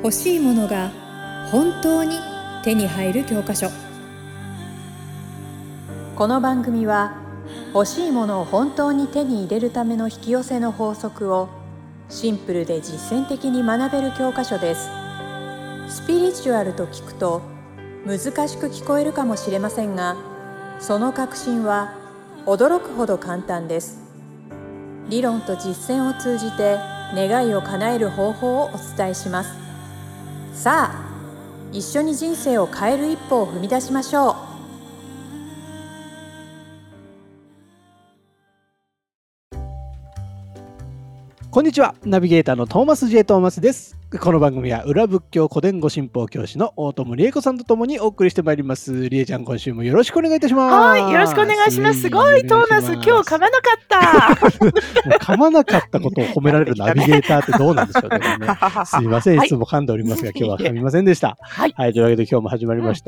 欲しいものが本当に手に入る教科書。この番組は欲しいものを本当に手に入れるための引き寄せの法則をシンプルで実践的に学べる教科書です。スピリチュアルと聞くと難しく聞こえるかもしれませんが、その核心は驚くほど簡単です。理論と実践を通じて願いを叶える方法をお伝えします。さあ、一緒に人生を変える一歩を踏み出しましょう。 こんにちは、ナビゲーターのトーマス J. トーマスです。この番組は裏仏教古典語信法教師の大友理恵子さんとともにお送りしてまいります。理恵ちゃん、今週もよろしくお願いいたします。 はい、よろしくお願いします。すごい、トーマス、今日噛まなかった。 噛まなかったことを褒められるナビゲーターってどうなんでしょうね。すいません、いつも噛んでおりますが、今日は噛みませんでした。はい、というわけで今日も始まりました。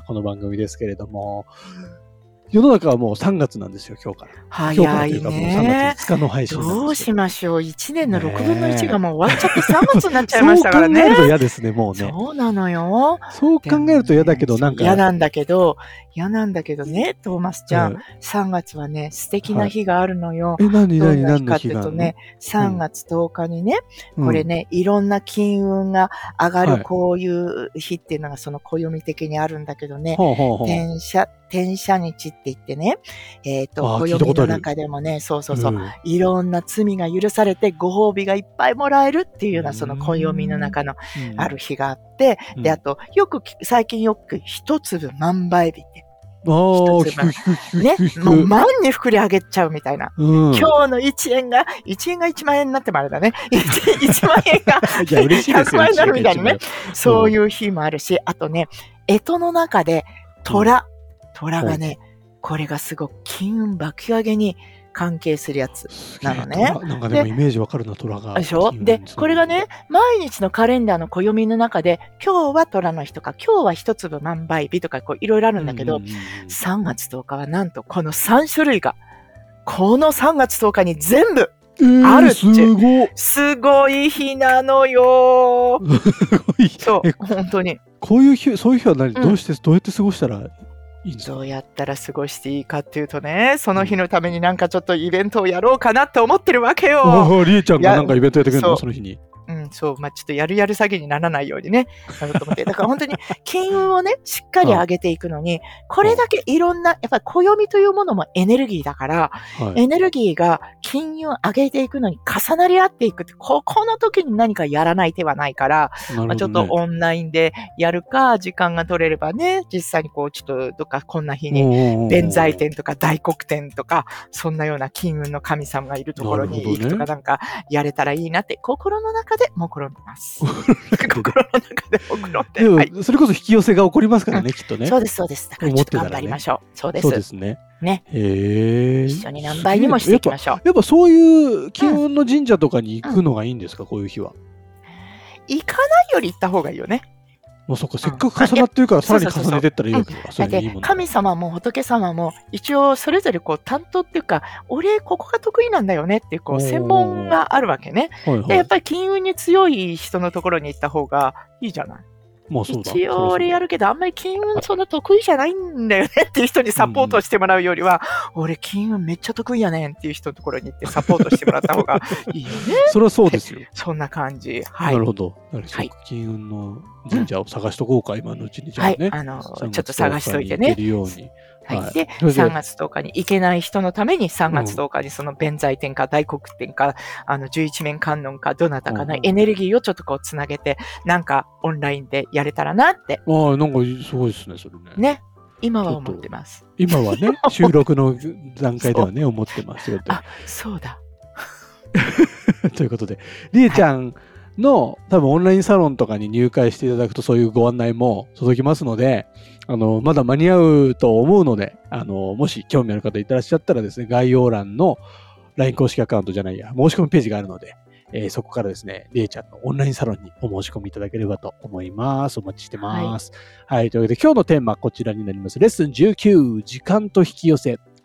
この番組ですけれども、世の中はもう3月なんですよ、今日から。 早いね。 もう3月5日の配信なんですよ。 どうしましょう。1年の6分の1がもう終わっちゃって3月になっちゃいましたからね。 そう考えると嫌ですね、もうね。 そうなのよ。 そう考えると嫌だけど、なんか。 嫌なんだけどね、トーマスちゃん。3月はね、素敵な日があるのよ。 何どんな日かっていうとね、3月10日にね、これね、いろんな金運が上がるこういう日っていうのがその暦的にあるんだけどね、転写日って言ってね、暦の中でもね、そう、いろんな罪が許されてご褒美がいっぱいもらえるっていうようなその暦の中のある日があって、で、あと、最近よく一粒万倍日って。一粒ね、もう万に膨れ上げちゃうみたいな。今日の1円が1万円になってもあれだね。1万円が100万円になるみたいなね。そういう日もあるし、あとね、干支の中で虎がね、これがすごく金運爆上げに関係するやつなのね。 なんかでもイメージわかるな、虎が。 でしょ？で、これがね、毎日のカレンダーの暦の中で、今日は虎の日とか、今日は一粒万倍日とか、いろいろあるんだけど、3月10日はなんとこの3種類が、この3月10日に全部あるっていう、すごい日なのよ。そう、本当に。 そういう日は何、どうやって過ごしたらいいんですか？ どうやったら過ごしていいかっていうとね、その日のためになんかちょっとイベントをやろうかなって思ってるわけよ。 りえちゃんがなんかイベントやってくれるの、その日に。 そう、ちょっとやる詐欺にならないようにね、なると思って。だから本当に金運をね、しっかり上げていくのに、これだけいろんな、やっぱり暦というものもエネルギーだから、エネルギーが金運を上げていくのに重なり合っていくって、この時に何かやらない手はないから、ちょっとオンラインでやるか、時間が取れればね、実際にちょっとどっかこんな日に、弁財天とか大黒天とか、そんなような金運の神様がいるところに行くとかなんかやれたらいいなって、心の中で目論んでます。心の中で目論んで。 それこそ引き寄せが起こりますからね、きっとね。 そうです。だからちょっと頑張りましょう。そうです。 そうですね。 ね。一緒に何倍にもしていきましょう。 やっぱそういう金運の神社とかに行くのがいいんですか、こういう日は。 行かないより行った方がいいよね。 もうそっか、せっかく重なってるからさらに重ねてったらいいわけだ。 だって神様も仏様も一応それぞれ担当っていうか、俺ここが得意なんだよねっていう専門があるわけね。でやっぱり金運に強い人のところに行った方がいいじゃない。一応俺やるけどあんまり金運そんな得意じゃないんだよねっていう人にサポートしてもらうよりは、俺金運めっちゃ得意やねんっていう人のところに行ってサポートしてもらった方がいいよね。 それはそうですよ。 そんな感じ。 なるほど。金運の神社を探しとこうか、今のうちに。じゃあね。 ちょっと探しといてね。で、3月10日に行けない人のために3月10日にその弁財天か大黒天か、十一面観音かどなたかのエネルギーをちょっとつなげて、なんかオンラインでやれたらなって。 なんかすごいですね、それね。 ね。今は思ってます。 今はね、収録の段階ではね、思ってますよ。 そうだ。 ということで、りえちゃんの多分オンラインサロンとかに入会していただくとそういうご案内も届きますので、まだ間に合うと思うので、もし興味ある方いらっしゃったらですね、概要欄の LINE 公式アカウントじゃないや、申し込みページがあるので、そこからですね、りえちゃんのオンラインサロンにお申し込みいただければと思います。お待ちしてます。はい。というわけで今日のテーマはこちらになります。レッスン19、時間と引き寄せ。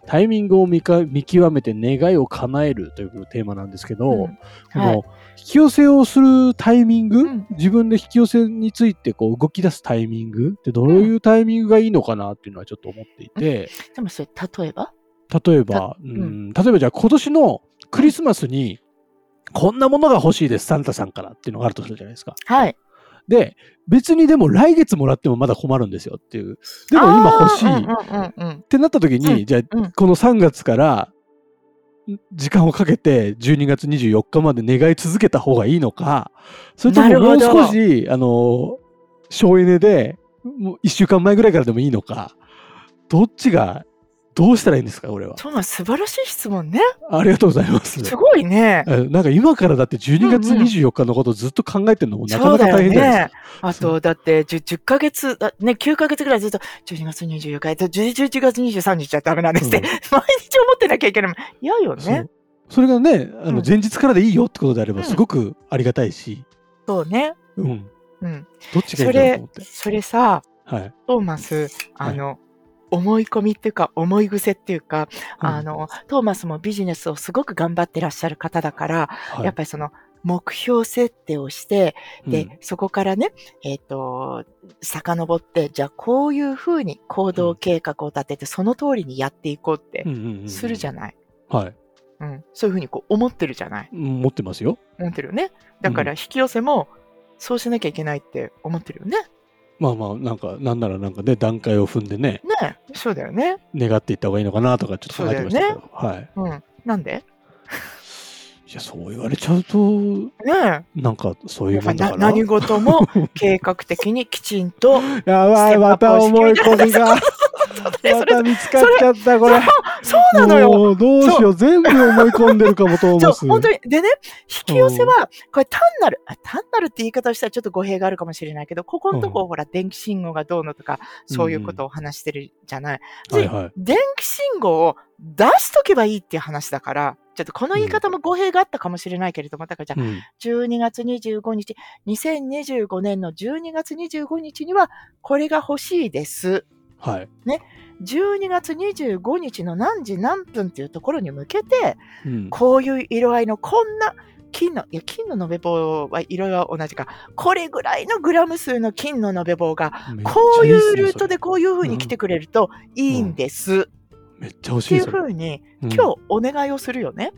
タイミングを見極めて願いを叶えるというテーマなんですけど、この引き寄せをするタイミング、自分で引き寄せについてこう動き出すタイミングってどういうタイミングがいいのかなっていうのはちょっと思っていて、 でもそれ例えばじゃあ今年のクリスマスにこんなものが欲しいです、サンタさんからっていうのがあるとするじゃないですか。 はい。 で、別にでも来月もらってもまだ困るんですよっていう。でも今欲しいってなった時に、じゃあこの3月から時間をかけて12月24日まで願い続けた方がいいのか、それとももう少し、省エネで、もう1週間前ぐらいからでもいいのか、どっちが、どうしたらいいんですか、俺は。 そう、素晴らしい質問ね。 ありがとうございます。 すごいね。 なんか今からだって12月24日のことをずっと考えてるのもなかなか大変じゃないですか。 あと、だって10ヶ月、ね、9ヶ月ぐらいずっと12月24日、11月23日はダメなんですって、毎日思ってなきゃいけない。嫌よね。 それがね、前日からでいいよってことであればすごくありがたいし。 そうね。 どっちがいいんだろうと思って。 それさ、トーマス、思い込みっていうか、思い癖っていうか、トーマスもビジネスをすごく頑張ってらっしゃる方だから、やっぱりその、目標設定をして、で、そこからね、遡って、じゃあこういうふうに行動計画を立てて、その通りにやっていこうってするじゃない。そういうふうにこう思ってるじゃない。 思ってますよ。 思ってるよね。だから引き寄せも、そうしなきゃいけないって思ってるよね。 なんならなんかね、段階を踏んでね。 ね、そうだよね。 願っていった方がいいのかなとかちょっと考えてましたけど。なんで？ いや、そう言われちゃうと、ね、なんかそういうもんだから。 何事も計画的にきちんと。 やばい、また思い込みが。また見つかっちゃった、これ。 そうなのよ。 もうどうしよう、全部思い込んでるかもと思う。 本当に。でね、引き寄せは、これ単なるって言い方をしたらちょっと語弊があるかもしれないけど、ここのとこほら、電気信号がどうのとか、そういうことを話してるじゃない。電気信号を出しとけばいいっていう話だから、ちょっとこの言い方も語弊があったかもしれないけれども、だからじゃあ、12月25日、2025年の12月25日には、これが欲しいです。ね。12月25日の何時何分っていうところに向けて、こういう色合いのこんな金の延べ棒は色々は同じか。これぐらいのグラム数の金の延べ棒が、こういうルートでこういう風に来てくれるといいんです。 めっちゃ欲しい。 っていう風に、今日お願いをするよね。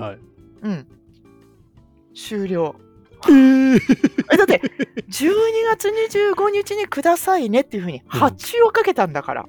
終了。だって、12月25日にくださいねっていう風に発注をかけたんだから。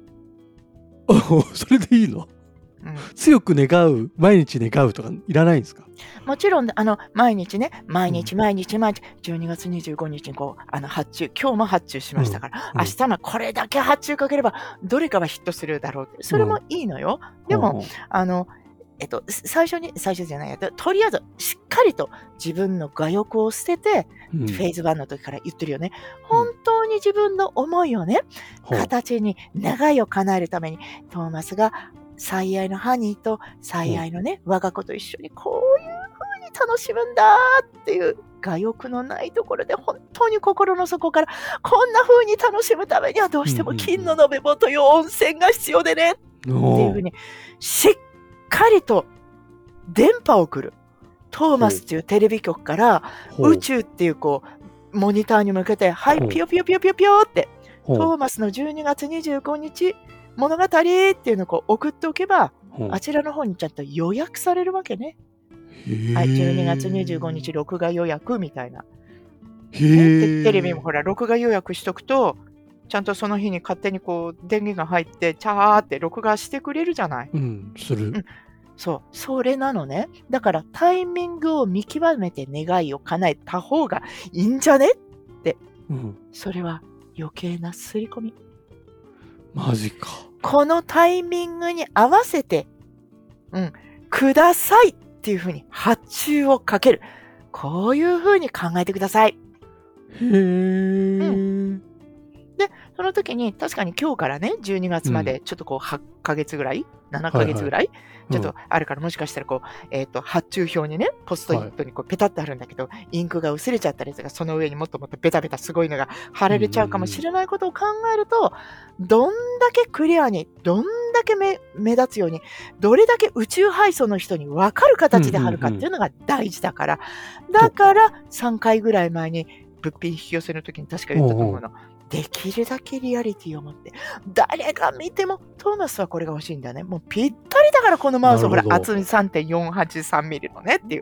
それでいいの？強く願う、毎日願うとかいらないんですか？ もちろん、毎日ね、毎日、12月25日にこう、発注、今日も発注しましたから、明日のこれだけ発注かければ、どれかはヒットするだろうって。それもいいのよ。でも、最初じゃないや、とりあえず、しっかりと自分の我欲を捨てて、フェーズ1の時から言ってるよね。本当に自分の思いをね、形に、願いを叶えるために、トーマスが最愛のハニーと最愛のね、我が子と一緒にこういう風に楽しむんだっていう我欲のないところで本当に心の底からこんな風に楽しむためにはどうしても金の延べ棒という温泉が必要でねっていう風にしっかりと電波を送る。トーマスっていうテレビ局から宇宙っていうこうモニターに向けてはいピヨピヨピヨピヨピヨってトーマスの12月25日物語っていうのをこう送っておけば、あちらの方にちゃんと予約されるわけね。はい、12月25日録画予約みたいな。テレビもほら、録画予約しとくと、ちゃんとその日に勝手にこう電源が入って、チャーって録画してくれるじゃない。 する。 そう、それなのね。だからタイミングを見極めて願いを叶えた方がいいんじゃねって。それは余計な刷り込み。 マジか。 このタイミングに合わせて、くださいっていうふうに発注をかける。こういうふうに考えてください。 で、その時に確かに今日からね、12月までちょっとこう8ヶ月ぐらい、7ヶ月ぐらい、ちょっとあるから、もしかしたらこう、発注表にね、ポストイットにこうペタッとあるんだけど、インクが薄れちゃったりとか、その上にもっともっとベタベタすごいのが貼られちゃうかもしれないことを考えると、どんだけクリアに、どんだけ目立つように、どれだけ宇宙配送の人に分かる形で貼るかっていうのが大事だから、だから3回ぐらい前に物品引き寄せの時に確か言ったと思うの。できるだけリアリティを持って。誰が見ても、トーマスはこれが欲しいんだね。もうぴったりだからこのマウス、ほら、厚み 3.483 ミリのねっていう。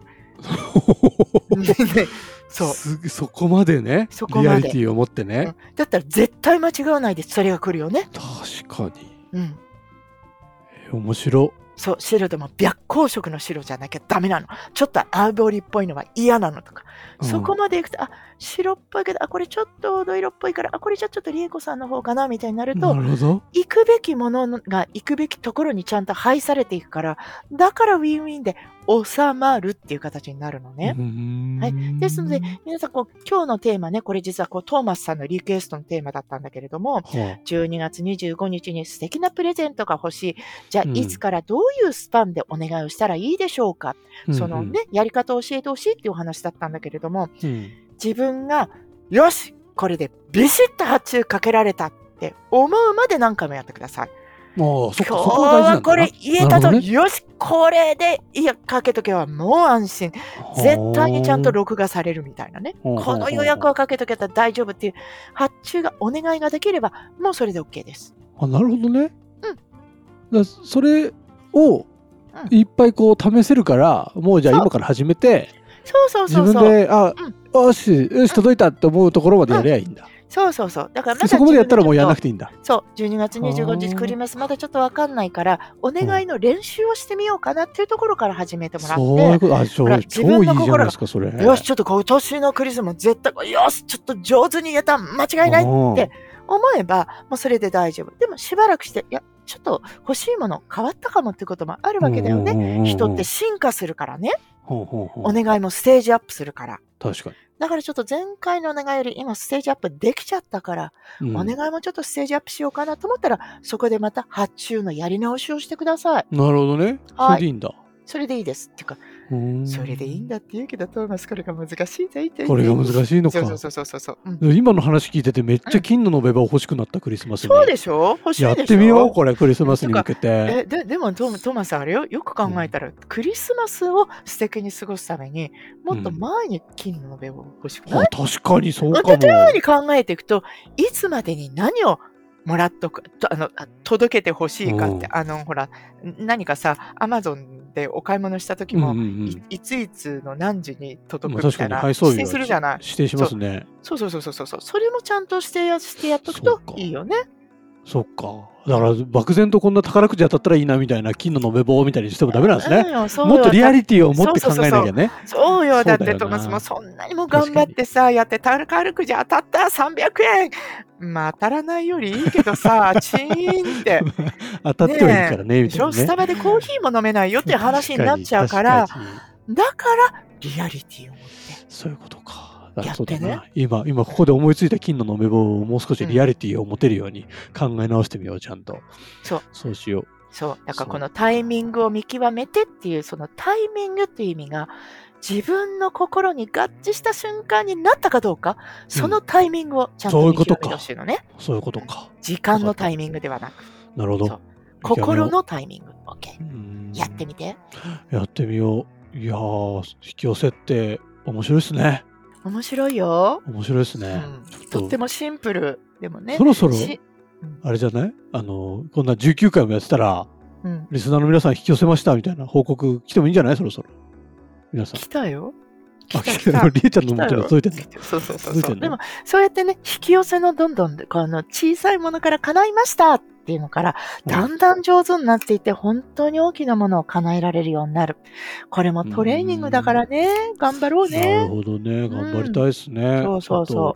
そこまでね、リアリティを持ってね。 だったら絶対間違わないでそれが来るよね。 確かに。面白。 そう、白でも白光色の白じゃなきゃダメなの。ちょっとアイボリーっぽいのは嫌なのとか。そこまでいくと、白っぽいけど、これちょっと黄土色っぽいから、これじゃちょっとリエコさんの方かなみたいになると、行くべきものが行くべきところにちゃんと配されていくから、だからウィンウィンで収まるっていう形になるのね。はい。ですので、皆さん今日のテーマね、これ実はトーマスさんのリクエストのテーマだったんだけれども、12月25日に素敵なプレゼントが欲しい。じゃあ、いつからどういうスパンでお願いをしたらいいでしょうか。そのね、やり方を教えてほしいっていうお話だったんだけれども、自分が、よしこれでビシッと発注かけられたって思うまで何回もやってください。今日はこれ言えたと、よしこれでかけとけばもう安心。絶対にちゃんと録画されるみたいなね。この予約をかけとけたら大丈夫っていう発注がお願いができれば、もうそれで OK です。 なるほどね。それをいっぱいこう試せるから、もうじゃあ今から始めて、自分でよし届いたって思うところまでやればいいんだ。 そう。だからまだそこまでやったらもうやらなくていいんだ。 そう。12月25日クリマスまだちょっとわかんないから、お願いの練習をしてみようかなっていうところから始めてもらって。そういうこと、 超いいじゃないですか、それ。 よし、ちょっと今年のクリスマス絶対、よし、ちょっと上手に言えた、間違いないって思えば、もうそれで大丈夫。でもしばらくして、ちょっと欲しいもの変わったかもっていうこともあるわけだよね。人って進化するからね。お願いもステージアップするから。 確かに。 だからちょっと前回のお願いより今ステージアップできちゃったから、お願いもちょっとステージアップしようかなと思ったら、そこでまた発注のやり直しをしてください。 なるほどね。それでいいんだ。 それでいいです。っていうか、それでいいんだって言うけど、トーマスこれが難しいぜって。 これが難しいのか。 そう。 今の話聞いててめっちゃ金の延べ棒欲しくなったクリスマスに。 そうでしょ？欲しいでしょ？ やってみよう、これクリスマスに向けて。 でもトーマスあれよ、よく考えたら、クリスマスを素敵に過ごすために、もっと前に金の延べ棒欲しくない？ 確かにそうかも。 というように考えていくと、いつまでに何をもらっとく、届けてほしいかって、ほら、何かさ、アマゾンでお買い物した時も、いついつの何時に届くみたいな、指定するじゃない。 指定しますね。 そう。それもちゃんとしてやっとくといいよね。 そっか。だから漠然とこんな宝くじ当たったらいいなみたいな金の延べ棒みたいにしてもダメなんですね。もっとリアリティを持って考えなきゃね。 そうよ。だってトマスもそんなにも頑張ってさ、やって宝くじ当たった300円。まあ当たらないよりいいけどさ、チーンって。 当たってはいいからね、みたいなね。 スタバでコーヒーも飲めないよっていう話になっちゃうから、だからリアリティを持って。 そういうことか。 やってね。 今ここで思いついた金の延べ棒をもう少しリアリティを持てるように考え直してみよう、ちゃんと。そうしよう。 そう。だからこのタイミングを見極めてっていう、そのタイミングっていう意味が、自分の心に合致した瞬間になったかどうか、そのタイミングをちゃんと見極めてほしいのね。 そういうことか。 時間のタイミングではなく。 なるほど。 心のタイミング。OK。やってみて。 やってみよう。いやー、引き寄せって面白いですね。 面白いよ。 面白いですね。 とってもシンプルでもね。 そろそろ、あれじゃないこんな19回もやってたら、リスナーの皆さん引き寄せましたみたいな報告来てもいいんじゃない？そろそろ。皆さん。 来たよ。 来た。りえちゃんの元に届いてるの。 そう。でも、そうやってね、引き寄せのどんどん、小さいものから叶いましたっていうのから、だんだん上手になっていって、本当に大きなものを叶えられるようになる。これもトレーニングだからね、頑張ろうね。 なるほどね、頑張りたいですね。 そう。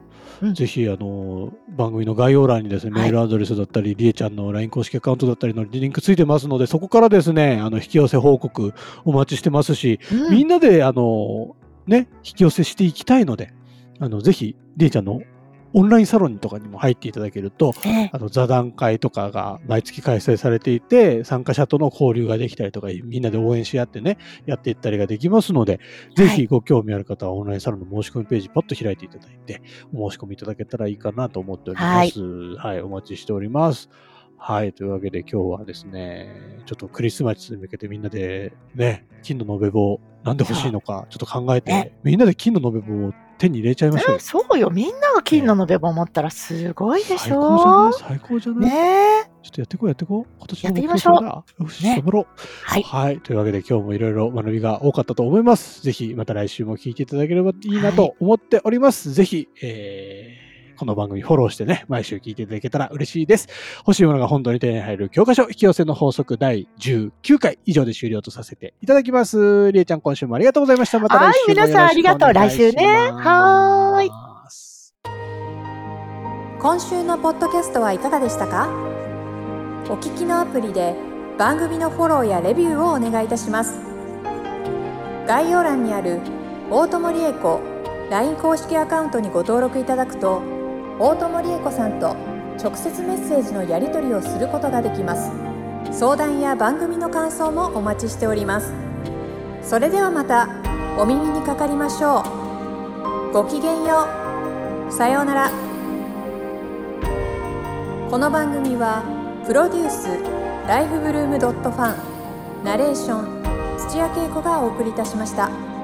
ぜひ、番組の概要欄にですね、メールアドレスだったり、りえちゃんの LINE 公式アカウントだったりのリンクついてますので、そこからですね、引き寄せ報告お待ちしてますし、みんなで、引き寄せしていきたいので、ぜひ、りえちゃんのオンラインサロンとかにも入っていただけると、座談会とかが毎月開催されていて、参加者との交流ができたりとか、みんなで応援し合ってね、やっていったりができますので、ぜひご興味ある方はオンラインサロンの申し込みページパッと開いていただいて、お申し込みいただけたらいいかなと思っております。はい、お待ちしております。はい。というわけで今日はですね、ちょっとクリスマスに向けてみんなでね、金の延べ棒なんで欲しいのかちょっと考えて、みんなで金の延べ棒を手に入れちゃいましょう。 そうよ。みんなが金の延べ棒持ったらすごいでしょ。最高じゃないね。 ちょっとやっていこう。今年のやっていきましょう。 よし、頑張ろう。はい。というわけで今日もいろいろ学びが多かったと思います。ぜひまた来週も聞いていただければいいなと思っております。ぜひ、この番組フォローしてね、毎週聞いていただけたら嬉しいです。欲しいものが本当に手に入る教科書引き寄せの法則第19回以上で終了とさせていただきます。りえちゃん今週もありがとうございました。また来週もよろしくお願いします。 はい、皆さんありがとう。来週ね。はーい。 今週のポッドキャストはいかがでしたか？お聞きのアプリで番組のフォローやレビューをお願いいたします。概要欄にある大友理恵子 LINE 公式アカウントにご登録いただくと、大友理恵子さんと直接メッセージのやり取りをすることができます。相談や番組の感想もお待ちしております。それではまたお耳にかかりましょう。ごきげんよう。さようなら。この番組はプロデュースライフブルームドットファン、ナレーション土屋恵子がお送りいたしました。